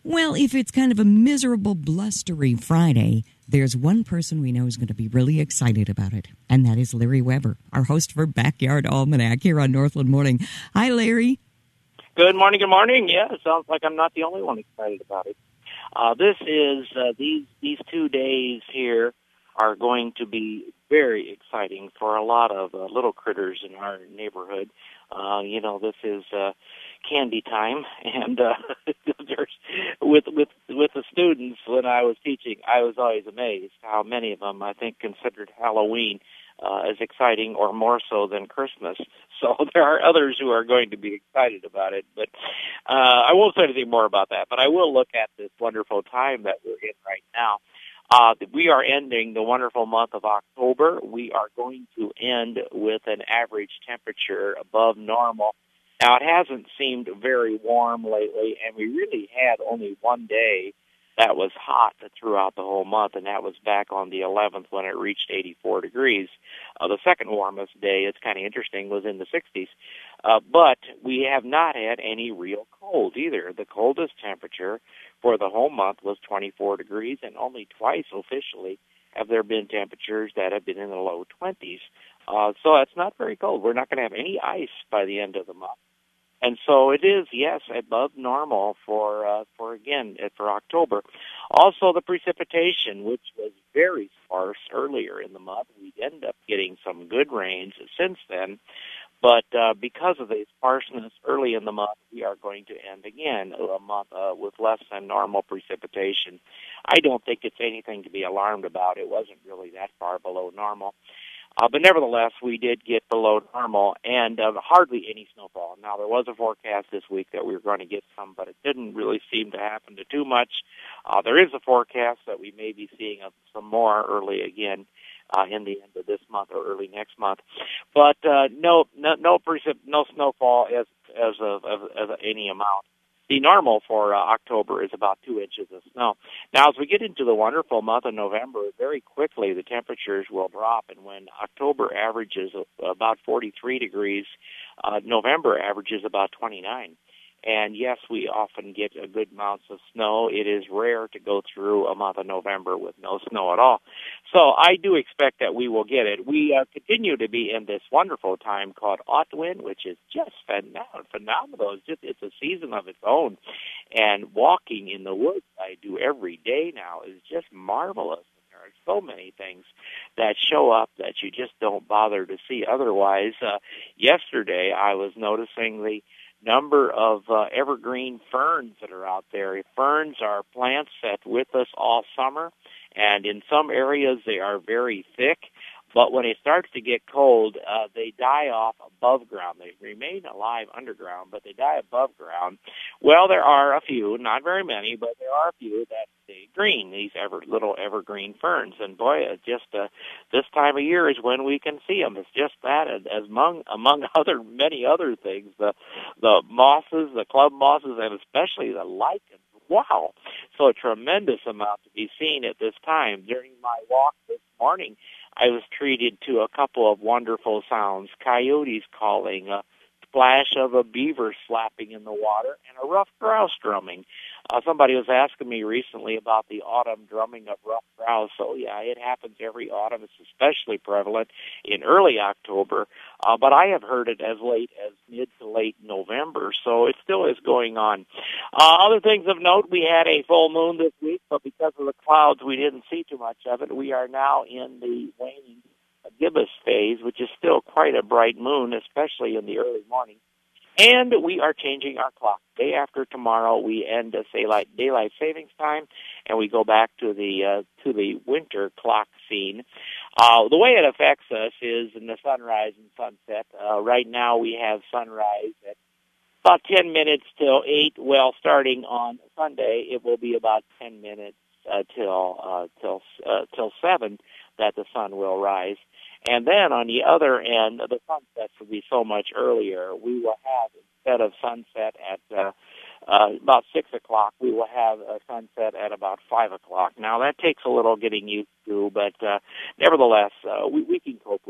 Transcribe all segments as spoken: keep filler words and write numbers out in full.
Well, if it's kind of a miserable, blustery Friday, there's one person we know is going to be really excited about it, and that is Larry Weber, our host for Backyard Almanac here on Northland Morning. Hi, Larry. Good morning, good morning. Yeah, it sounds like I'm not the only one excited about it. Uh, this is, uh, these, these two days here are going to be very exciting for a lot of uh, little critters in our neighborhood. Uh, you know, this is uh, candy time, and uh, there's, with with with the students, when I was teaching, I was always amazed how many of them, I think, considered Halloween uh, as exciting or more so than Christmas. So there are others who are going to be excited about it, but uh, I won't say anything more about that. But I will look at this wonderful time that we're in right now. Uh, we are ending the wonderful month of October. We are going to end with an average temperature above normal. Now, it hasn't seemed very warm lately, and we really had only one day that was hot throughout the whole month, and that was back on the eleventh when it reached eighty-four degrees. Uh, the second warmest day, it's kind of interesting, was in the sixties. Uh, but we have not had any real cold either. The coldest temperature for the whole month was twenty-four degrees, and only twice officially have there been temperatures that have been in the low twenties. Uh, so it's not very cold. We're not going to have any ice by the end of the month. And so it is, yes, above normal for, uh, for again, for October. Also, the precipitation, which was very sparse earlier in the month, we end up getting some good rains since then. But uh, because of the sparseness early in the month, we are going to end again a month uh, with less than normal precipitation. I don't think it's anything to be alarmed about. It wasn't really that far below normal. Uh, but nevertheless, we did get below normal and uh, hardly any snowfall. Now, there was a forecast this week that we were going to get some, but it didn't really seem to happen to too much. Uh, there is a forecast that we may be seeing uh, some more early again uh, in the end of this month or early next month. But uh, no, no, no, precip- no snowfall as as of, of, of any amount. The normal for uh, October is about two inches of snow. Now, as we get into the wonderful month of November, very quickly the temperatures will drop, and when October averages about forty-three degrees, uh, November averages about twenty-nine. And yes, we often get a good amounts of snow. It is rare to go through a month of November with no snow at all. So I do expect that we will get it. We uh, continue to be in this wonderful time called Otwin, which is just phenomenal. It's just, it's a season of its own. And walking in the woods, I do every day now, is just marvelous. There are so many things that show up that you just don't bother to see otherwise. Uh, yesterday, I was noticing the number of uh, evergreen ferns that are out there. Ferns are plants that with us all summer, and in some areas they are very thick, but when it starts to get cold, uh, they die off above ground. They remain alive underground, but they die above ground. Well, there are a few, not very many, but there are a few that stay green, these ever, little evergreen ferns. And boy, it's just uh, this time of year is when we can see them. It's just that, as among among other many other things, the the mosses, the club mosses, and especially the lichens. Wow! So a tremendous amount to be seen at this time. During my walk this morning, I was treated to a couple of wonderful sounds: coyotes calling, a splash of a beaver slapping in the water, and a ruffed grouse drumming. Uh, somebody was asking me recently about the autumn drumming of ruffed grouse. So, yeah, it happens every autumn. It's especially prevalent in early October. Uh, but I have heard it as late as mid to late November, so it still is going on. Uh, other things of note, we had a full moon this week, but because of the clouds, we didn't see too much of it. We are now in the waning gibbous phase, which is still quite a bright moon, especially in the early morning. And we are changing our clock. Day after tomorrow, we end uh, daylight daylight savings time, and we go back to the uh, to the winter clock scene. Uh, the way it affects us is in the sunrise and sunset. Uh, right now, we have sunrise at about ten minutes till eight. Well, starting on Sunday, it will be about ten minutes uh, till uh, till uh, till seven that the sun will rise. And then on the other end, the sunsets will be so much earlier. We will have, instead of sunset at uh, uh, about six o'clock, we will have a sunset at about five o'clock. Now, that takes a little getting used to, but uh, nevertheless, uh, we, we can cope with it.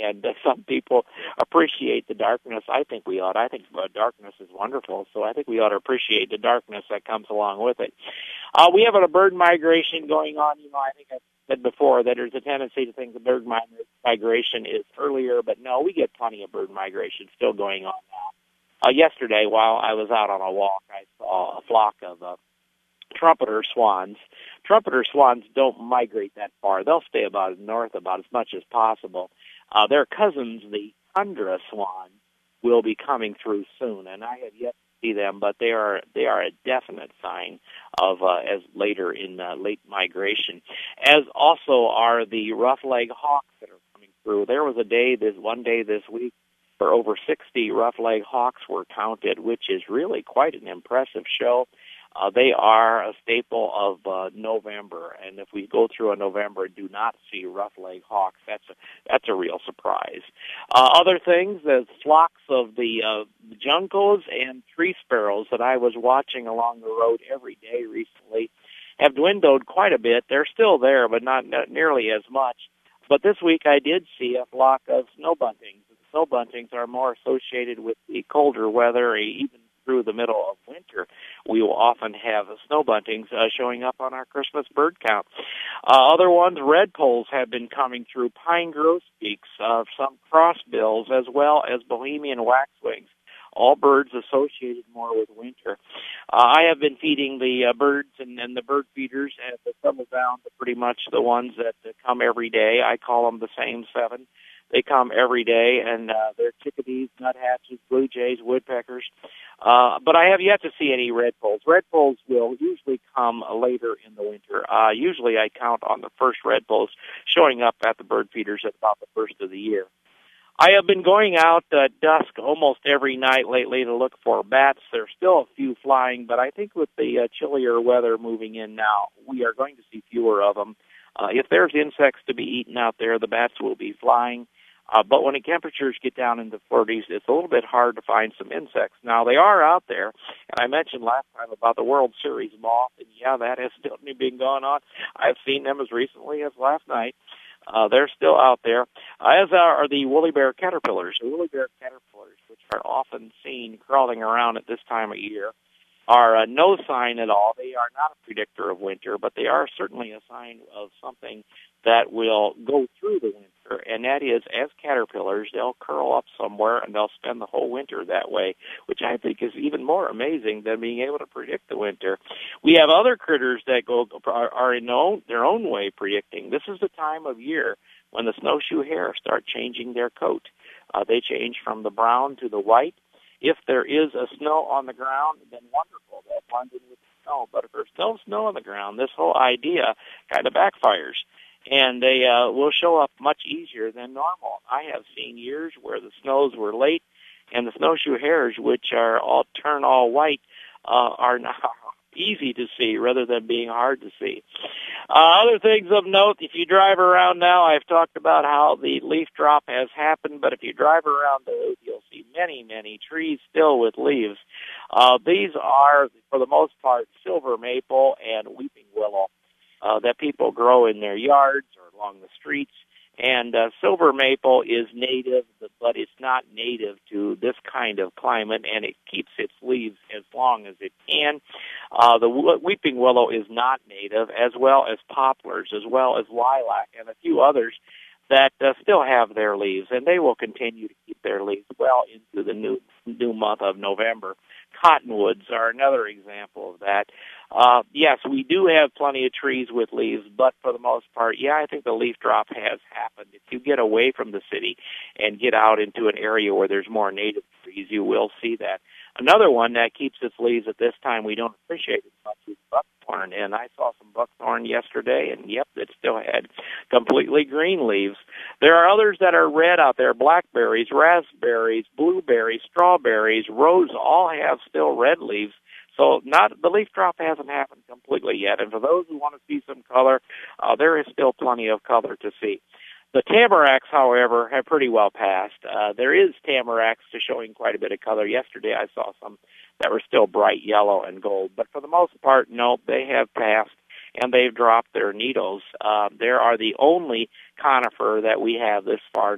and uh, some people appreciate the darkness. I think we ought. I think uh, darkness is wonderful, so I think we ought to appreciate the darkness that comes along with it. Uh, we have a bird migration going on. You know, I think I said before that there's a tendency to think the bird migration is earlier, but no, we get plenty of bird migration still going on now. Uh, yesterday, while I was out on a walk, I saw a flock of uh, trumpeter swans. Trumpeter swans don't migrate that far. They'll stay about north about as much as possible. Uh, their cousins, the tundra swan, will be coming through soon, and I have yet to see them, but they are they are a definite sign of uh, as later in uh, late migration. As also are the rough-legged hawks that are coming through. There was a day, this one day this week, where over sixty rough-legged hawks were counted, which is really quite an impressive show. Uh, they are a staple of uh, November, and if we go through a November and do not see rough-legged hawks, that's a, that's a real surprise. Uh, other things, the flocks of the uh, juncos and tree sparrows that I was watching along the road every day recently have dwindled quite a bit. They're still there, but not, not nearly as much. But this week I did see a flock of snow buntings. Snow buntings are more associated with the colder weather, even through the middle of winter. We will often have snow buntings uh, showing up on our Christmas bird count. Uh, other ones, red poles have been coming through, pine grosbeaks, uh, some crossbills, as well as Bohemian waxwings, all birds associated more with winter. Uh, I have been feeding the uh, birds and, and the bird feeders at the Settle Down, pretty much the ones that, that come every day. I call them the same seven. They come every day, and uh, they're chickadees, nuthatches, blue jays, woodpeckers. Uh, but I have yet to see any red poles. Red poles will usually come later in the winter. Uh, usually I count on the first red poles showing up at the bird feeders at about the first of the year. I have been going out at dusk almost every night lately to look for bats. There's still a few flying, but I think with the uh, chillier weather moving in now, we are going to see fewer of them. Uh, if there's insects to be eaten out there, the bats will be flying. Uh, but when the temperatures get down in the forties, it's a little bit hard to find some insects. Now, they are out there, and I mentioned last time about the World Series moth, and yeah, that has still been going on. I've seen them as recently as last night. Uh, they're still out there, uh, as are the woolly bear caterpillars. The woolly bear caterpillars, which are often seen crawling around at this time of year, are uh, no sign at all. They are not a predictor of winter, but they are certainly a sign of something that will go through the winter, and that is, as caterpillars, they'll curl up somewhere and they'll spend the whole winter that way, which I think is even more amazing than being able to predict the winter. We have other critters that go are, are in own, their own way predicting. This is the time of year when the snowshoe hare start changing their coat. Uh, they change from the brown to the white. If there is a snow on the ground, then wonderful. They'll blend in with the snow. But if there's no snow on the ground, this whole idea kind of backfires. And they uh, will show up much easier than normal. I have seen years where the snows were late, and the snowshoe hares, which are all turn all white, uh, are now easy to see rather than being hard to see. Uh, other things of note, if you drive around now, I've talked about how the leaf drop has happened, but if you drive around Duluth, you'll see many, many trees still with leaves. Uh, these are, for the most part, silver maple and weeping willow uh, that people grow in their yards or along the streets. And uh, silver maple is native, but it's not native to this kind of climate, and it keeps its leaves as long as it can. Uh, the weeping willow is not native, as well as poplars, as well as lilac, and a few others that uh, still have their leaves, and they will continue to keep their leaves well into the new new month of November. Cottonwoods are another example of that. Uh, yes, we do have plenty of trees with leaves, but for the most part, yeah, I think the leaf drop has happened. If you get away from the city and get out into an area where there's more native trees, you will see that. Another one that keeps its leaves at this time we don't appreciate as much is buckthorn, and I saw some buckthorn yesterday, and yep, it still had completely green leaves. There are others that are red out there, blackberries, raspberries, blueberries, strawberries, rose, all have still red leaves. So not the leaf drop hasn't happened completely yet, and for those who want to see some color, uh, there is still plenty of color to see. The tamaracks, however, have pretty well passed. Uh, there is tamaracks showing quite a bit of color. Yesterday I saw some that were still bright yellow and gold, but for the most part, no, they have passed, and they've dropped their needles. Uh, they are the only conifer that we have this far north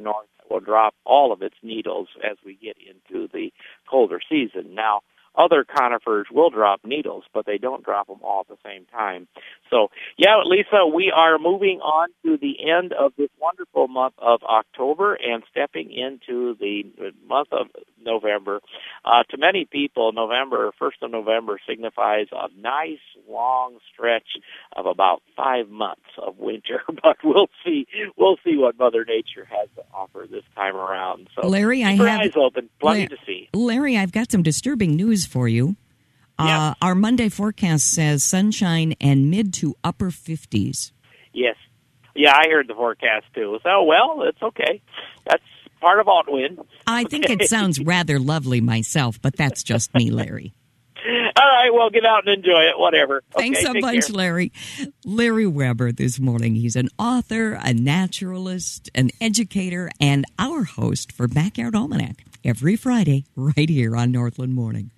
will drop all of its needles as we get into the colder season. Now, other conifers will drop needles, but they don't drop them all at the same time. So, yeah, Lisa, we are moving on to the end of this wonderful month of October and stepping into the month of November. Uh, to many people, November, first of November signifies a nice long stretch of about five months of winter, but we'll see. We'll see what Mother Nature has to offer this time around. So, Larry, I keep your have eyes open, plenty La- to see. Larry, I've got some disturbing news for you. Yeah. Uh, our Monday forecast says sunshine and mid to upper fifties. Yes. Yeah, I heard the forecast too. So, well, it's okay. That's part of Altwind. I think Okay. it sounds rather lovely myself, but that's just me, Larry. All right, well, get out and enjoy it, whatever. Thanks okay, a take bunch, care. Larry. Larry Weber this morning. He's an author, a naturalist, an educator, and our host for Backyard Almanac every Friday right here on Northland Morning.